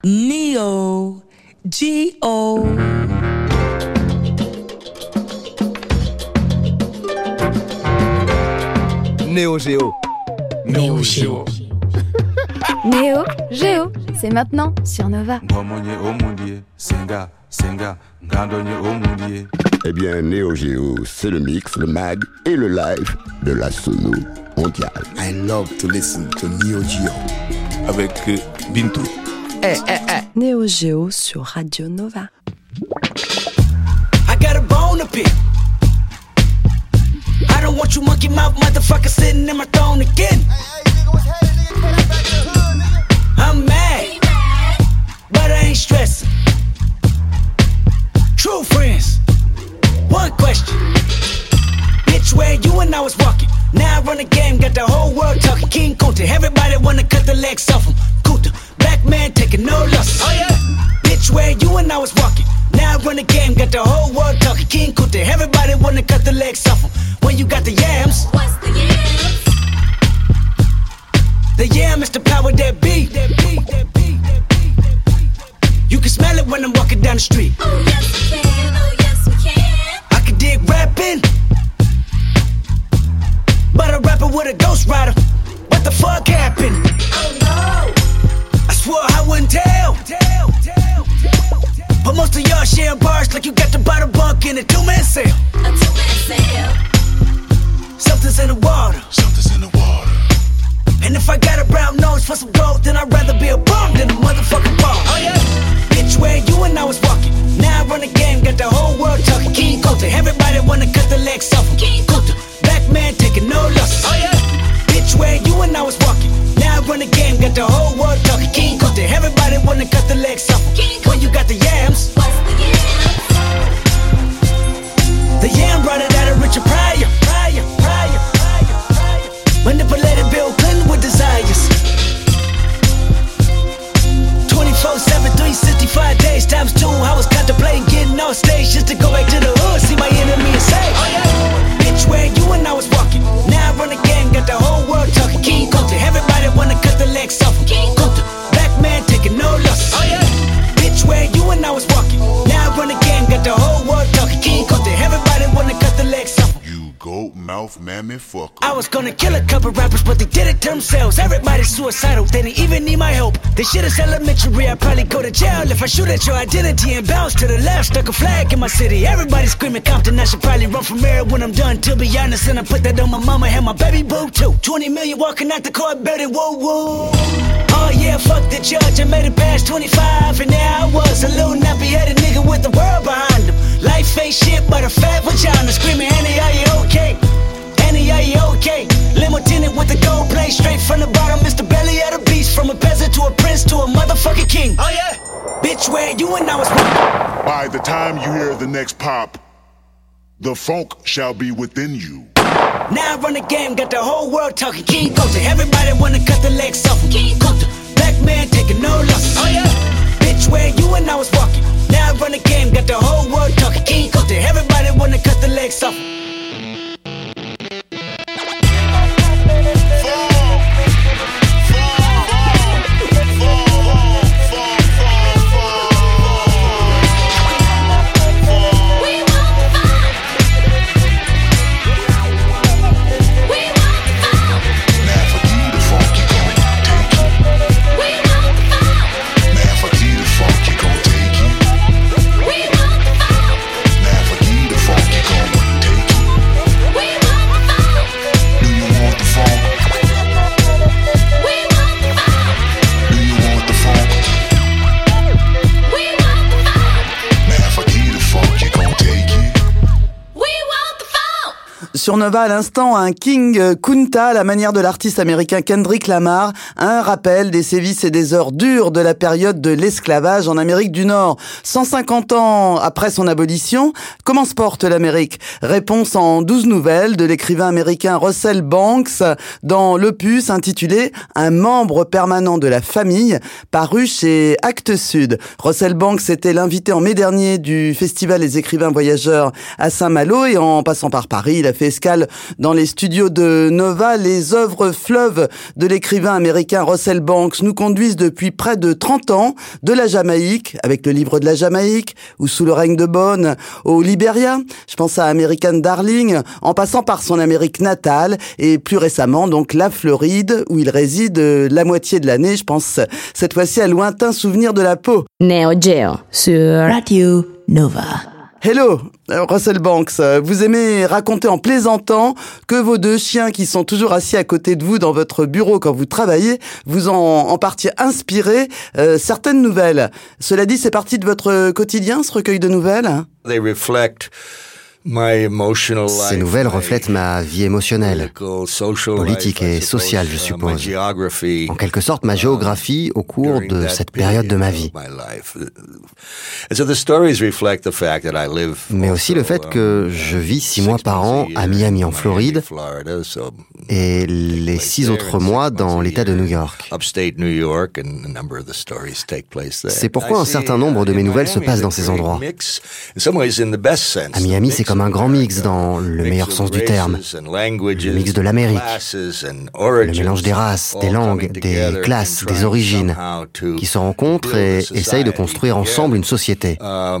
Neo Geo. Neo Geo. Neo Geo. Neo Geo, c'est maintenant sur Nova. Eh bien, Neo Geo, c'est le mix, le mag et le live de la sono mondiale. I love to listen to Neo Geo avec Bintou. Neo Geo sur Radio Nova. I got a bone to pick. I don't want you monkey mouth motherfucker sitting in my throne again. I'm mad, but I ain't stressing. True friends, one question. Bitch, where you and I was walking. Now I run the game, got the whole world talking. King Kunta, everybody wanna cut the legs off him. Kunta, black man taking no losses. Oh yeah. Bitch, where you and I was walking. Now I run the game, got the whole world talking. King Kunta, everybody wanna cut the legs off him. When you got the yams. What's the yams? The yam is the power that be. You can smell it when I'm walking down the street. Oh yes we can, oh yes we can. I can dig rapping, but I'm rapping with a ghost rider. What the fuck happened? Oh no, I swore I wouldn't tell. But most of y'all sharing bars like you got to buy the bunk in a two-man sale. A two-man sale. Something's in the water. Something's in the water. And if I got a brown nose for some gold, then I'd rather be a bum than a motherfucking ball. Oh yeah. Bitch, where you and I was walking. Now I run the game, got the whole world talking. King Kunta, everybody wanna cut the legs off him. King Kunta, black man taking no losses. Oh yeah. Bitch, where you and I was walking. Now I run the game, got the whole world talking. King Kunta, everybody wanna cut the legs off him. King When you got the yams. What's the yams? The yam brought it out of Richard Pryor. Manipulated Bill Clinton with desires. 24/7, 365 days times 2. I was contemplating getting off stage just to go back to the hood, see my enemy and say, oh yeah. Bitch, where you and I was walking. Now I run the game, got the whole world talking. King Kunta, everybody wanna cut the legs off him. King Kunta, black man taking no losses. Oh yeah. Bitch, where you and I was walking. Now I run the game, got the whole world talking. King Kunta, everybody wanna cut the legs off him. You goat mouth mammy fucker. I was gonna kill a couple rappers, but they did it to themselves. Everybody's suicidal, they didn't even need my help. This shit is elementary, I'd probably go to jail if I shoot at your identity and bounce to the left. Stuck a flag in my city, everybody screaming Compton. I should probably run from here when I'm done, to be honest. And I put that on my mama and my baby boo too. 20 million walking out the court building, whoa whoa. Oh yeah, fuck the judge, I made it past 25. And there I was, a little nappy-headed nigga with the world behind him. Life ain't shit but a fat vagina. Screaming, Annie, are you okay? Annie, are you okay? Limo tinted with the gold plate, straight from the bottom. Mr. Belly of the beast, from a peasant to a prince to a motherfucking king. Oh yeah. Bitch, where you and I was walking. By the time you hear the next pop, the funk shall be within you. Now I run the game, got the whole world talking. King Kunta, everybody wanna cut the legs off him. King Kunta, black man taking no losses. Oh yeah. Bitch, where you and I was walking. Now I run the game, got the whole world talking. King Kunta, everybody wanna cut the legs off him. Sur Nova, à l'instant, un King Kunta, à la manière de l'artiste américain Kendrick Lamar, un rappel des sévices et des heures dures de la période de l'esclavage en Amérique du Nord. 150 ans après son abolition, comment se porte l'Amérique? Réponse en 12 nouvelles de l'écrivain américain Russell Banks dans l'opus intitulé « Un membre permanent de la famille » paru chez Actes Sud. Russell Banks était l'invité en mai dernier du Festival des écrivains voyageurs à Saint-Malo et en passant par Paris, il a fait escale dans les studios de Nova. Les œuvres fleuves de l'écrivain américain Russell Banks nous conduisent depuis près de 30 ans de la Jamaïque, avec le livre de la Jamaïque, ou sous le règne de Bonne, au Libéria, je pense à American Darling, en passant par son Amérique natale, et plus récemment donc la Floride, où il réside la moitié de l'année, je pense cette fois-ci à lointain souvenir de la peau. Neo Geo sur Radio Nova. Hello, Russell Banks, vous aimez raconter en plaisantant que vos 2 chiens qui sont toujours assis à côté de vous dans votre bureau quand vous travaillez vous ont en partie inspiré certaines nouvelles. Cela dit, c'est partie de votre quotidien, ce recueil de nouvelles ? Ces nouvelles reflètent ma vie émotionnelle, politique et sociale, je suppose. En quelque sorte, ma géographie au cours de cette période de ma vie. Mais aussi le fait que je vis 6 mois par an à Miami, en Floride, et les 6 autres mois dans l'État de New York. C'est pourquoi un certain nombre de mes nouvelles se passent dans ces endroits. À Miami, c'est comme un grand mix dans le meilleur sens du terme. Le mix de l'Amérique, le mélange des races, des langues, des classes, des origines, qui se rencontrent et essayent de construire ensemble une société.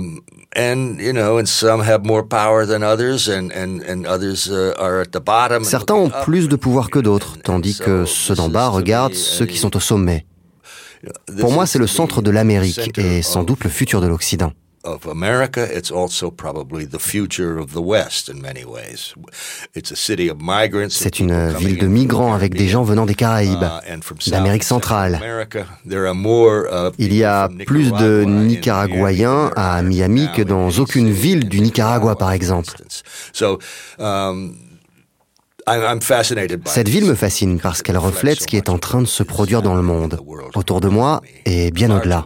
Certains ont plus de pouvoir que d'autres, tandis que ceux d'en bas regardent ceux qui sont au sommet. Pour moi, c'est le centre de l'Amérique et sans doute le futur de l'Occident. C'est une ville de migrants avec des gens venant des Caraïbes, d'Amérique centrale. Il y a plus de Nicaraguayens à Miami que dans aucune ville du Nicaragua, par exemple. Cette ville me fascine parce qu'elle reflète ce qui est en train de se produire dans le monde, autour de moi et bien au-delà.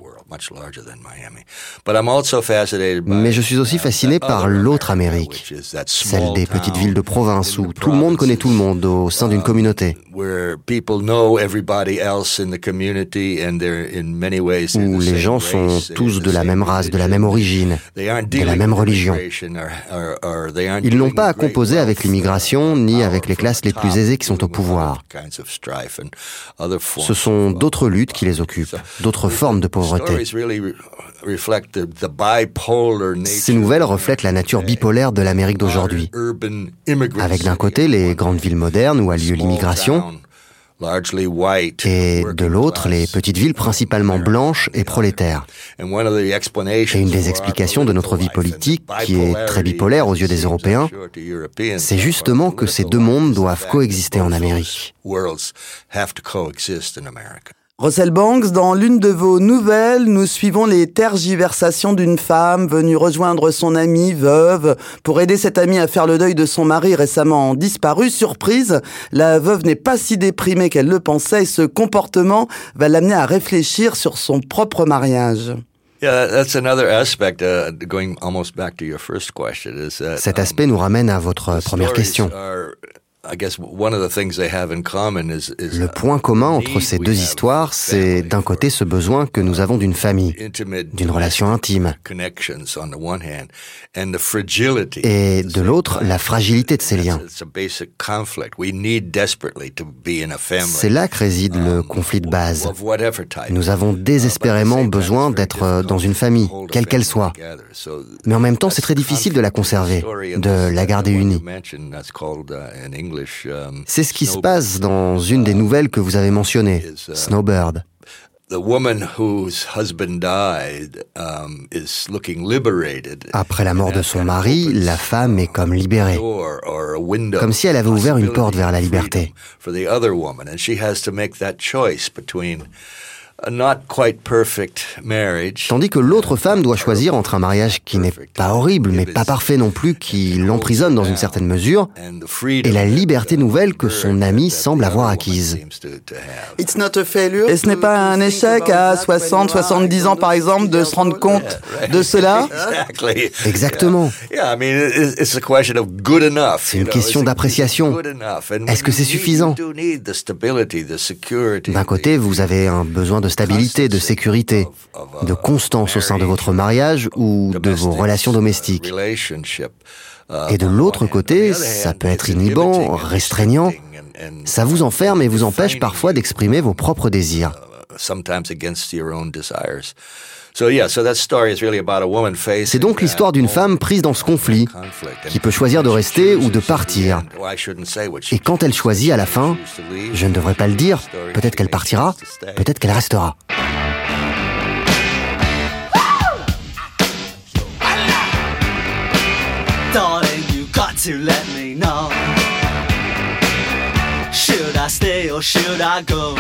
Mais je suis aussi fasciné par l'autre Amérique, celle des petites villes de province où tout le monde connaît tout le monde au sein d'une communauté, où les gens sont tous de la même race, de la même origine, de la même religion. Ils n'ont pas à composer avec l'immigration ni avec les classes les plus aisées qui sont au pouvoir. Ce sont d'autres luttes qui les occupent, d'autres formes de pauvreté. Ces nouvelles reflètent la nature bipolaire de l'Amérique d'aujourd'hui, avec d'un côté les grandes villes modernes où a lieu l'immigration, et de l'autre les petites villes principalement blanches et prolétaires. Et une des explications de notre vie politique, qui est très bipolaire aux yeux des Européens, c'est justement que ces 2 mondes doivent coexister en Amérique. Russell Banks, dans l'une de vos nouvelles, nous suivons les tergiversations d'une femme venue rejoindre son amie veuve pour aider cette amie à faire le deuil de son mari récemment disparu. Surprise, la veuve n'est pas si déprimée qu'elle le pensait et ce comportement va l'amener à réfléchir sur son propre mariage. Cet aspect nous ramène à votre première question. Le point commun entre ces 2 histoires, c'est d'un côté ce besoin que nous avons d'une famille, d'une relation intime, et de l'autre, la fragilité de ces liens. C'est là que réside le conflit de base. Nous avons désespérément besoin d'être dans une famille, quelle qu'elle soit. Mais en même temps, c'est très difficile de la conserver, de la garder unie. C'est ce qui se passe dans une des nouvelles que vous avez mentionnées, Snowbird. Après la mort de son mari, la femme est comme libérée, comme si elle avait ouvert une porte vers la liberté. Tandis que l'autre femme doit choisir entre un mariage qui n'est pas horrible, mais pas parfait non plus, qui l'emprisonne dans une certaine mesure, et la liberté nouvelle que son ami semble avoir acquise. Et ce n'est pas un échec à 60, 70 ans par exemple de se rendre compte de cela? Exactement. C'est une question d'appréciation. Est-ce que c'est suffisant? D'un côté, vous avez un besoin de de stabilité, de sécurité, de constance au sein de votre mariage ou de vos relations domestiques. Et de l'autre côté, ça peut être inhibant, restreignant. Ça vous enferme et vous empêche parfois d'exprimer vos propres désirs. C'est donc l'histoire d'une femme prise dans ce conflit, qui peut choisir de rester ou de partir. Et quand elle choisit à la fin, je ne devrais pas le dire, peut-être qu'elle partira, peut-être qu'elle restera. Darling, you got to let me know. Should I stay or should I go?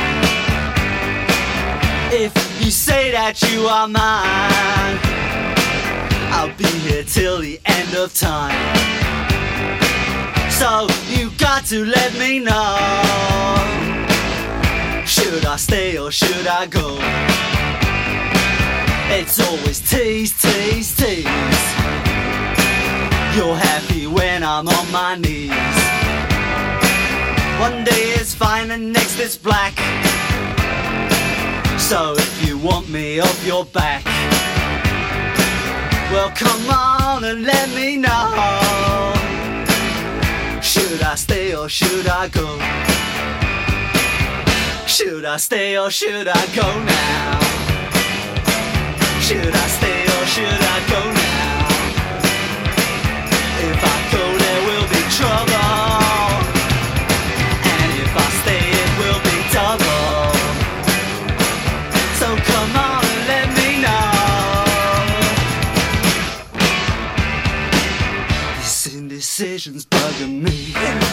If you say that you are mine, I'll be here till the end of time. So you got to let me know. Should I stay or should I go? It's always tease, tease, tease. You're happy when I'm on my knees. One day it's fine and next it's black. So if you want me off your back, well come on and let me know. Should I stay or should I go? Should I stay or should I go now? Should I stay or should I go now? If I go there will be trouble, and if I stay it will be double. So come on and let me know. This indecision's bugging me.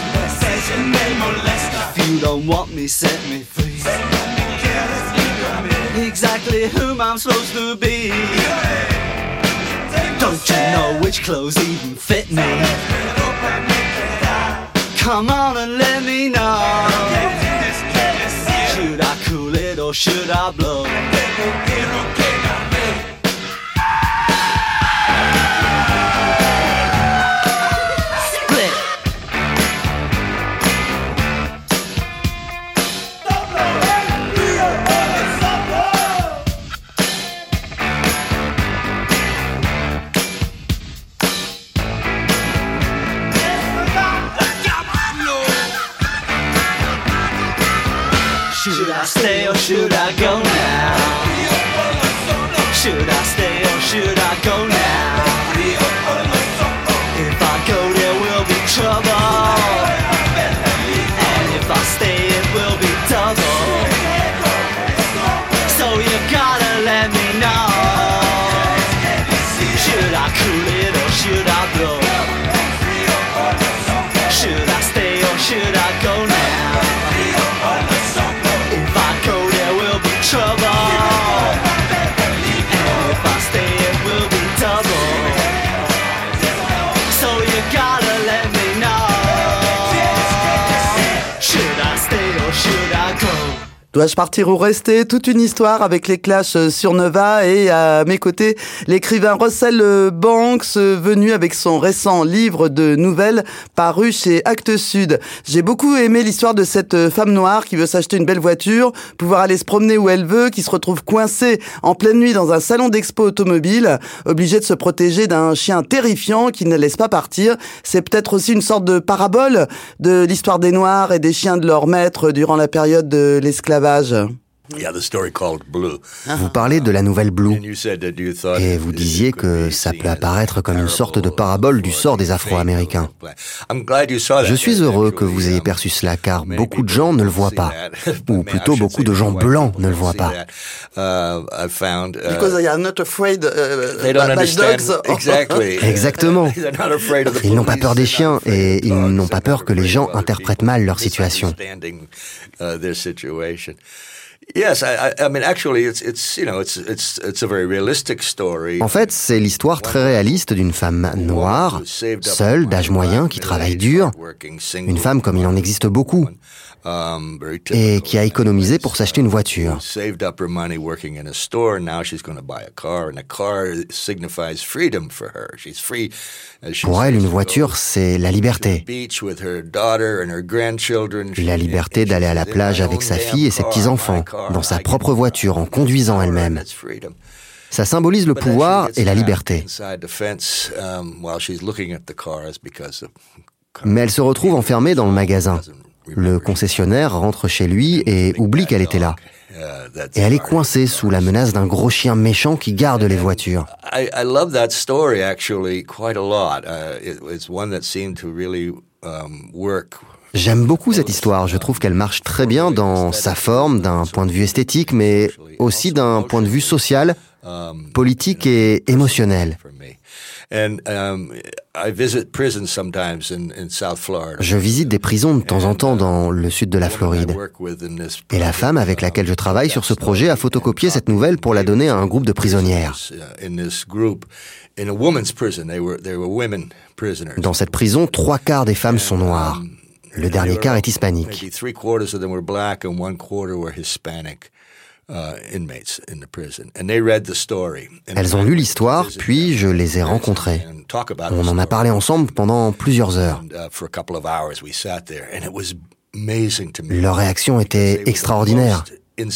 If you don't want me, set me free. Exactly whom I'm supposed to be. Don't you know which clothes even fit me? Come on and let me know. Should I cool it or should I blow? Split. Should I stay or should I go now? Should I stay or should I go now? If I go there will be trouble, and if I stay it will be double. So you gotta let me know. Should I cool it or should I blow? Should I stay or should I go now? If I go there will be trouble, and if I stay it will be double. So you gotta let me know. Should I stay or should I go? Dois-je partir ou rester? Toute une histoire avec les Clash sur Nova et à mes côtés, l'écrivain Russell Banks venu avec son récent livre de nouvelles paru chez Actes Sud. J'ai beaucoup aimé l'histoire de cette femme noire qui veut s'acheter une belle voiture, pouvoir aller se promener où elle veut, qui se retrouve coincée en pleine nuit dans un salon d'expo automobile, obligée de se protéger d'un chien terrifiant qui ne la laisse pas partir. C'est peut-être aussi une sorte de parabole de l'histoire des Noirs et des chiens de leur maître durant la période de l'esclavage. Vous parlez de la nouvelle Blue, et vous disiez que ça peut apparaître comme une sorte de parabole du sort des Afro-Américains. Je suis heureux que vous ayez perçu cela, car beaucoup de gens ne le voient pas, ou plutôt beaucoup de gens blancs ne le voient pas. Because they are not afraid by dogs. Exactement. Ils n'ont pas peur des chiens, et ils n'ont pas peur que les gens interprètent mal leur situation. En fait, c'est l'histoire très réaliste d'une femme noire, seule, d'âge moyen, qui travaille dur. Une femme comme il en existe beaucoup. et qui a économisé pour s'acheter une voiture. Pour elle, une voiture, c'est la liberté. La liberté d'aller à la plage avec sa fille et ses petits-enfants, dans sa propre voiture, en conduisant elle-même. Ça symbolise le pouvoir et la liberté. Mais elle se retrouve enfermée dans le magasin. Le concessionnaire rentre chez lui et oublie qu'elle était là. Et elle est coincée sous la menace d'un gros chien méchant qui garde les voitures. J'aime beaucoup cette histoire. Je trouve qu'elle marche très bien dans sa forme, d'un point de vue esthétique, mais aussi d'un point de vue social, politique et émotionnel. Je visite des prisons de temps en temps dans le sud de la Floride. Et la femme avec laquelle je travaille sur ce projet a photocopié cette nouvelle pour la donner à un groupe de prisonnières. Dans cette prison, 3/4 des femmes sont noires. Le dernier quart est hispanique. Elles ont lu l'histoire, puis je les ai rencontrées. On en a parlé ensemble pendant plusieurs heures. Leur réaction était extraordinaire.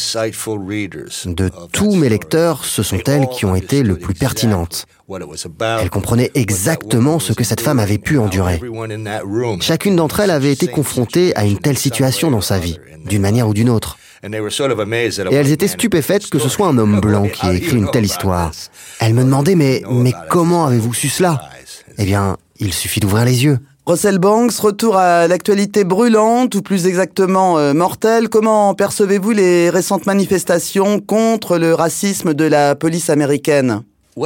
De tous mes lecteurs, ce sont elles qui ont été le plus pertinentes. Elles comprenaient exactement ce que cette femme avait pu endurer. Chacune d'entre elles avait été confrontée à une telle situation dans sa vie, d'une manière ou d'une autre. Et elles étaient stupéfaites que ce soit un homme blanc qui ait écrit une telle histoire. Elles me demandaient, mais comment avez-vous su cela ? Eh bien, il suffit d'ouvrir les yeux. Russell Banks, retour à l'actualité brûlante, ou plus exactement mortelle. Comment percevez-vous les récentes manifestations contre le racisme de la police américaine ?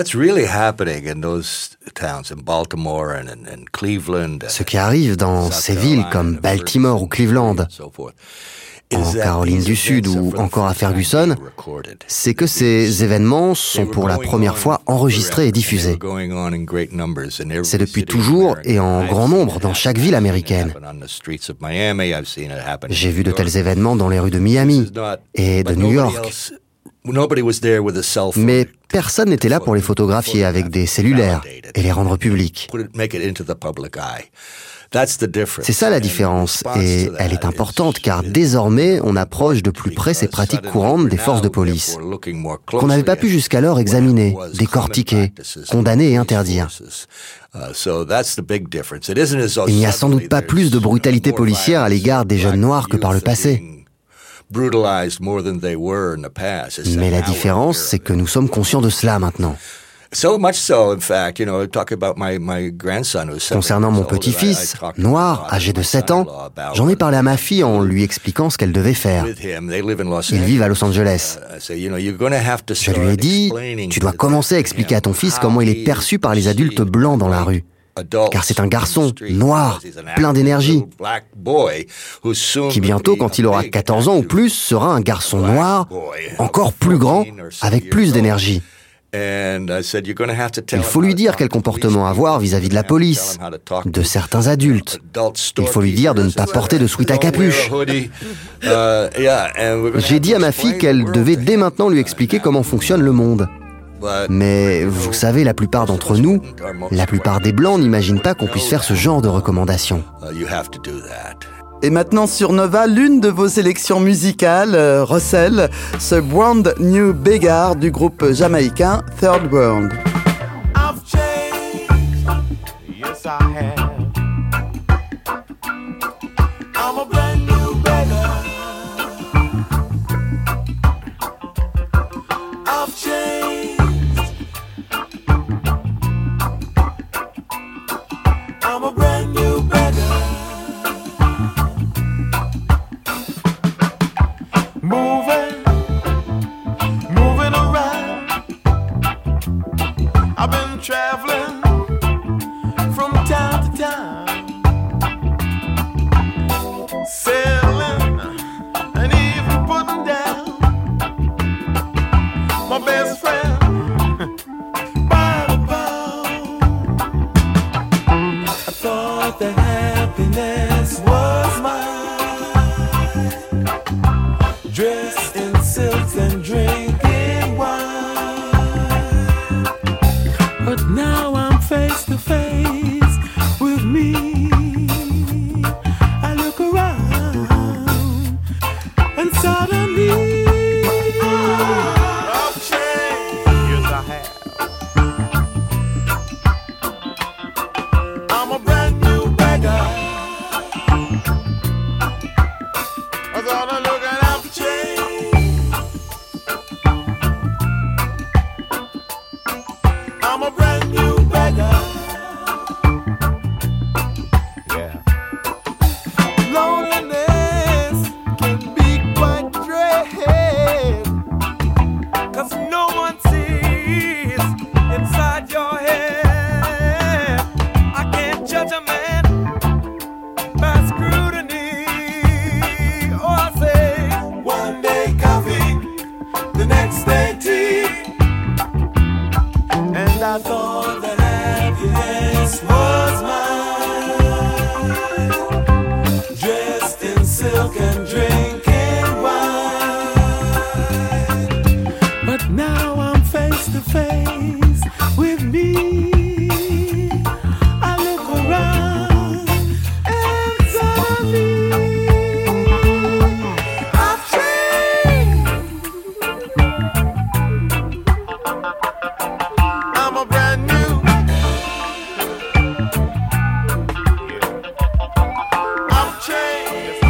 Ce qui arrive dans ces villes comme Baltimore ou Cleveland, en Caroline du Sud ou encore à Ferguson, c'est que ces événements sont pour la première fois enregistrés et diffusés. C'est depuis toujours et en grand nombre dans chaque ville américaine. J'ai vu de tels événements dans les rues de Miami et de New York. Mais personne n'était là pour les photographier avec des cellulaires et les rendre publics. C'est ça la différence, et elle est importante car désormais on approche de plus près ces pratiques courantes des forces de police, qu'on n'avait pas pu jusqu'alors examiner, décortiquer, condamner et interdire. Il n'y a sans doute pas plus de brutalité policière à l'égard des jeunes noirs que par le passé. Mais la différence, c'est que nous sommes conscients de cela maintenant. Concernant mon petit-fils, noir, âgé de 7 ans, j'en ai parlé à ma fille en lui expliquant ce qu'elle devait faire. Ils vivent à Los Angeles. Je lui ai dit, tu dois commencer à expliquer à ton fils comment il est perçu par les adultes blancs dans la rue. Car c'est un garçon noir, plein d'énergie, qui bientôt, quand il aura 14 ans ou plus, sera un garçon noir, encore plus grand, avec plus d'énergie. Il faut lui dire quel comportement avoir vis-à-vis de la police, de certains adultes. Il faut lui dire de ne pas porter de sweat à capuche. J'ai dit à ma fille qu'elle devait dès maintenant lui expliquer comment fonctionne le monde. Mais vous savez, la plupart d'entre nous, la plupart des Blancs n'imaginent pas qu'on puisse faire ce genre de recommandations. Et maintenant sur Nova, l'une de vos sélections musicales, Russell, ce Brand New Beggar du groupe jamaïcain Third World. I've changed, yes I have. I'm a brand new beggar. I've changed. I'm a brand new beggar. Moving around. I've been traveling from town to town, sailing and even putting down my best friend by the pound. I thought that happiness was mine. I'm a brand new beggar. Yeah. Loneliness can be quite dread, 'cause no one sees inside your head. I can't judge a man by scrutiny. Oh, I say, one day coffee, the next day tea. And I thought that happiness was mine, dressed in silk and drinking wine. But now I'm face to face with me. I look around and suddenly I've changed. I'm a brand new. I've changed.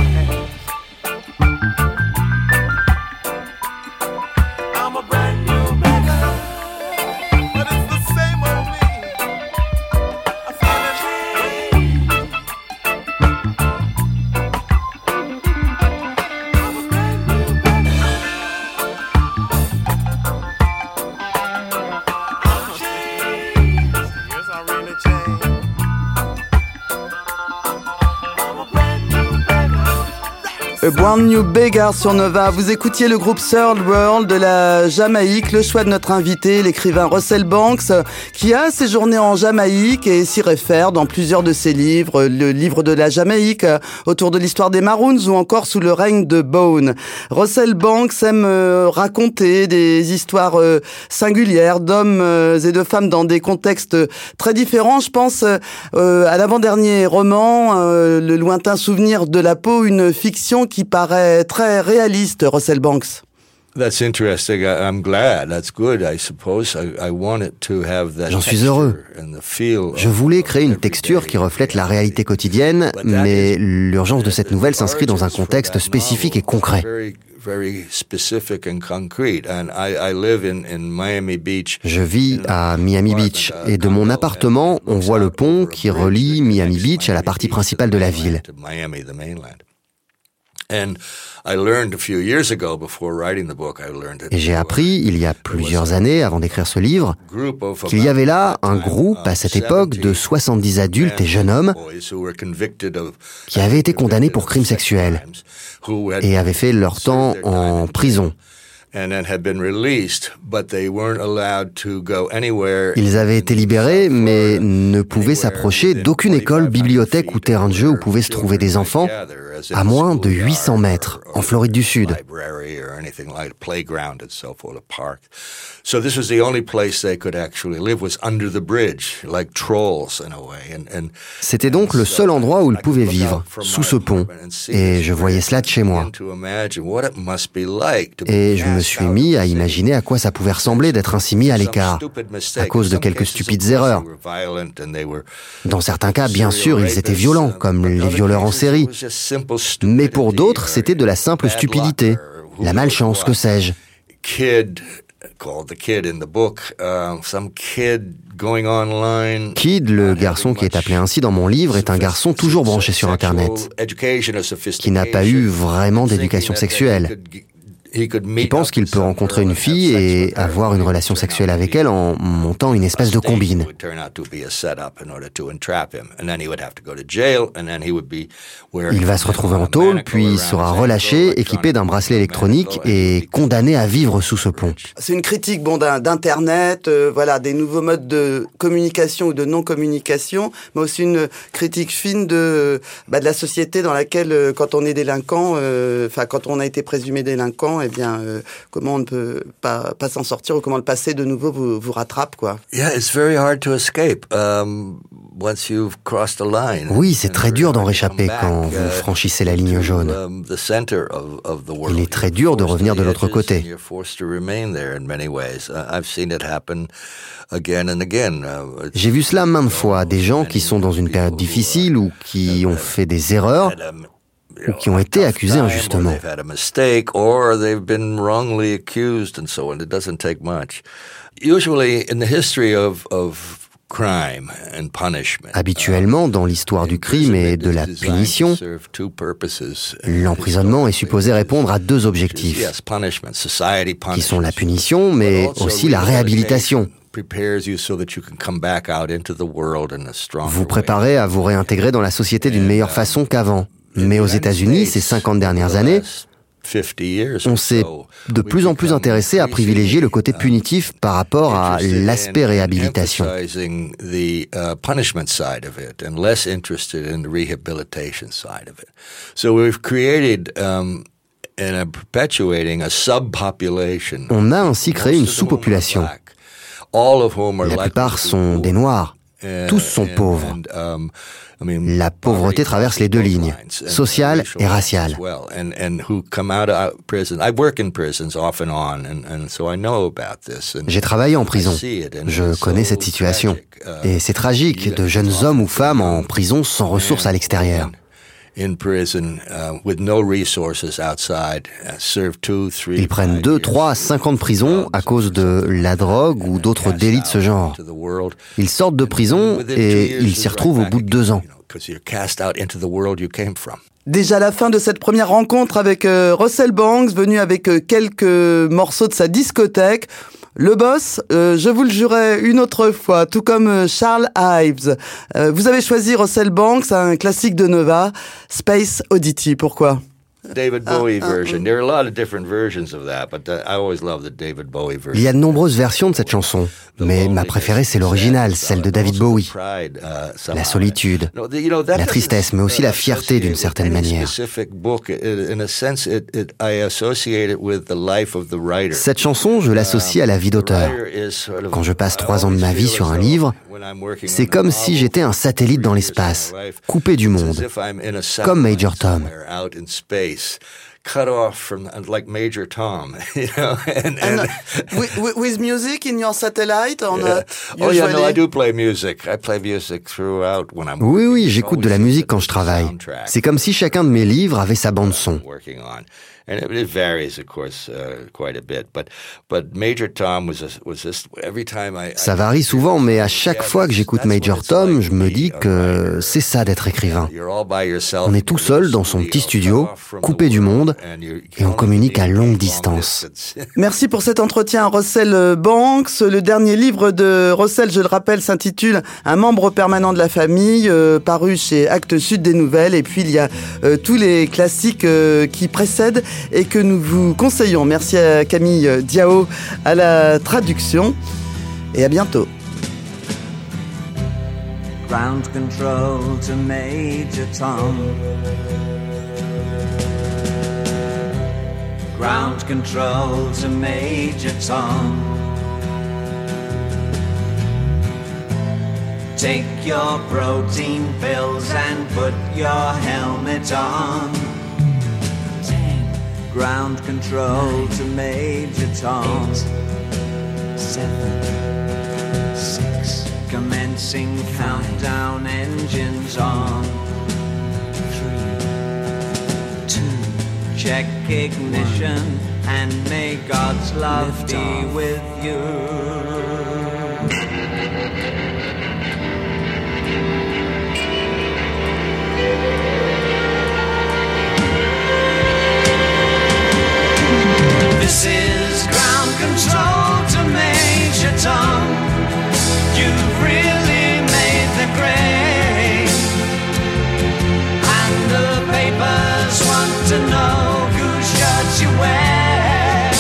I'm a brand new beggar, but it's the same old me. I feel it. I'm a brand new beggar. I've changed. Yes, I really changed. I'm a brand new beggar. A Brand New Beggar sur Nova. Vous écoutiez le groupe Third World de la Jamaïque. Le choix de notre invité, l'écrivain Russell Banks, qui a séjourné en Jamaïque et s'y réfère dans plusieurs de ses livres. Le livre de la Jamaïque, autour de l'histoire des Maroons ou encore sous le règne de Bone. Russell Banks aime raconter des histoires singulières d'hommes et de femmes dans des contextes très différents. Je pense à l'avant-dernier roman, Le lointain souvenir de la peau, une fiction qui paraît très réaliste, Russell Banks. That's interesting. I'm glad. That's good, I suppose. I wanted to have that. J'en suis heureux. And the feel Je voulais créer une texture qui reflète la réalité quotidienne, mais l'urgence de cette nouvelle s'inscrit dans un contexte spécifique et concret. Very specific and concrete. And I live in Miami Beach. Je vis à Miami Beach et de mon appartement, on voit le pont qui relie Miami Beach à la partie principale de la ville. Miami, the mainland. And I learned a few years ago before writing the book, I learned Et j'ai appris, il y a plusieurs années avant d'écrire ce livre, qu'il y avait là un groupe à cette époque de 70 adultes et jeunes hommes qui avaient été condamnés pour crimes sexuels et avaient fait leur temps en prison. Ils avaient été libérés, mais ne pouvaient s'approcher d'aucune école, bibliothèque ou terrain de jeu où pouvaient se trouver des enfants, à moins de 800 mètres, en Floride du Sud. C'était donc le seul endroit où ils pouvaient vivre, sous ce pont, et je voyais cela de chez moi. Et je me suis mis à imaginer à quoi ça pouvait ressembler d'être ainsi mis à l'écart, à cause de quelques stupides erreurs. Dans certains cas, bien sûr, ils étaient violents, comme les violeurs en série. Mais pour d'autres, c'était de la simple stupidité, la malchance, que sais-je. Kid, le garçon qui est appelé ainsi dans mon livre, est un garçon toujours branché sur Internet, qui n'a pas eu vraiment d'éducation sexuelle. Il pense qu'il peut rencontrer une fille et avoir une relation sexuelle avec elle en montant une espèce de combine. Il va se retrouver en tôle, puis sera relâché, équipé d'un bracelet électronique et condamné à vivre sous ce pont. C'est une critique d'Internet, voilà, des nouveaux modes de communication ou de non-communication, mais aussi une critique fine de la société dans laquelle, quand on est délinquant, quand on a été présumé délinquant, eh bien, comment on ne peut pas s'en sortir ou comment le passé de nouveau vous rattrape, quoi. Yeah, it's very hard to escape. Once you've crossed the line. Oui, c'est très dur d'en réchapper quand vous franchissez la ligne jaune. Il est très dur de revenir de l'autre côté. J'ai vu cela maintes fois, des gens qui sont dans une période difficile ou qui ont fait des erreurs ou qui ont été accusés injustement. Habituellement, dans l'histoire du crime et de la punition, l'emprisonnement est supposé répondre à deux objectifs, qui sont la punition, mais aussi la réhabilitation. Vous préparez à vous réintégrer dans la société d'une meilleure façon qu'avant. Mais aux États-Unis, ces 50 dernières années, on s'est de plus en plus intéressé à privilégier le côté punitif par rapport à l'aspect réhabilitation. On a ainsi créé une sous-population. La plupart sont des Noirs. Tous sont pauvres. La pauvreté traverse les deux lignes, sociale et raciale. J'ai travaillé en prison. Je connais cette situation. Et c'est tragique, de jeunes hommes ou femmes en prison sans ressources à l'extérieur. Ils prennent 2, 3, 5 ans de prison à cause de la drogue ou d'autres délits de ce genre. Ils sortent de prison et ils s'y retrouvent au bout de 2 ans. Déjà la fin de cette première rencontre avec Russell Banks, venu avec quelques morceaux de sa discothèque. Le boss, je vous le jurais une autre fois, tout comme Charles Ives. Vous avez choisi Russell Banks, un classique de Nova, Space Oddity. Pourquoi? David Bowie version. There are a lot of different versions of that, but I always love the David Bowie version. Il y a de nombreuses versions de cette chanson, mais ma préférée c'est l'original, celle de David Bowie. La solitude, la tristesse, mais aussi la fierté d'une certaine manière. Cette chanson, je l'associe à la vie d'auteur. Quand je passe 3 ans de ma vie sur un livre, c'est comme si j'étais un satellite dans l'espace, coupé du monde, comme Major Tom. Cut off from like Major Tom, you know. And with music in your satellite or not? Oh yeah, no, I do play music. I play music throughout when I'm. Oui, j'écoute de la musique quand je travaille. C'est comme si chacun de mes livres avait sa bande son. And it varies, of course, quite a bit. But Major Tom was just every time I. Ça varie souvent, mais à chaque fois que j'écoute Major Tom, je me dis que c'est ça d'être écrivain. On est tout seul dans son petit studio, coupé du monde, et on communique à longue distance. Merci pour cet entretien, Russell Banks. Le dernier livre de Russell, je le rappelle, s'intitule Un membre permanent de la famille, paru chez Actes Sud des Nouvelles. Et puis il y a tous les classiques qui précèdent et que nous vous conseillons. Merci à Camille Diao à la traduction et à bientôt. Ground control to Major Tom. Ground control to Major Tom. Take your protein pills and put your helmet on. Ground control to Major Tom. 8, 7, 6. Commencing countdown, engines on. 3, 2. Check ignition and may God's love be with you. This is ground control to Major Tom. You've really made the grade, and the papers want to know whose shirts you wear.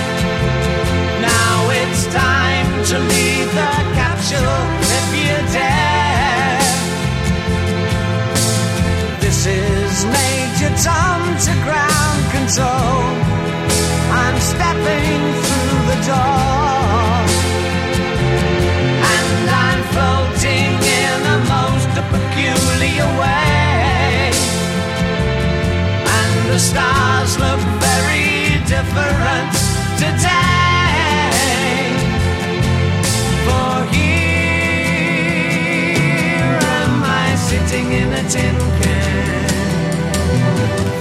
Now it's time to leave the capsule if you dare. This is Major Tom to ground control. I'm stepping through the door, and I'm floating in a most peculiar way, and the stars look very different today. For here am I sitting in a tin can.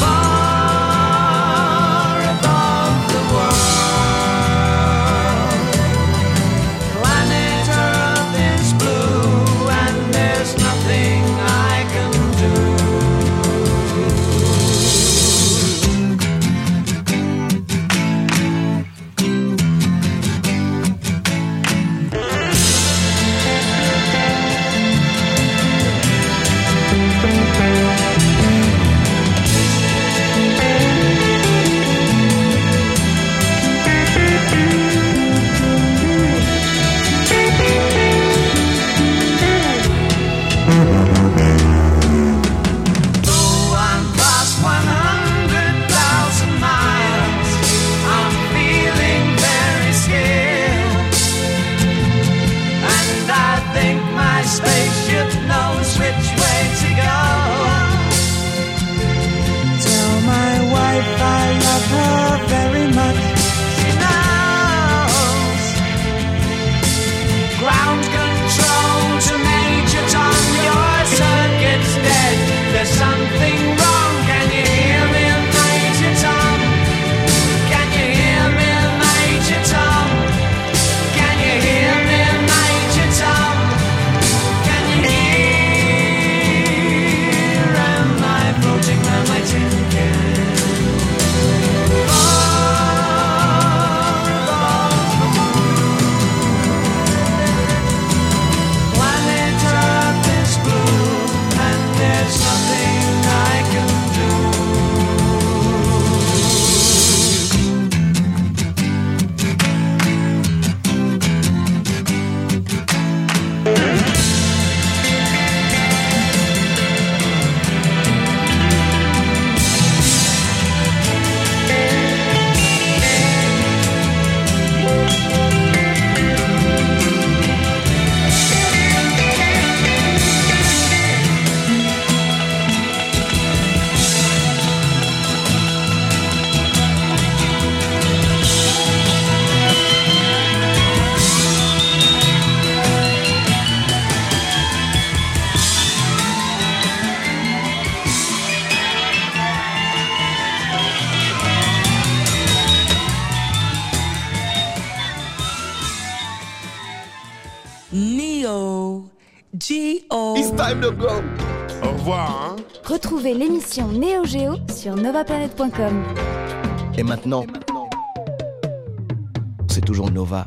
G-O. It's time to go. Au revoir. Hein? Retrouvez l'émission Néo Géo sur novaplanète.com. Et maintenant, c'est toujours Nova.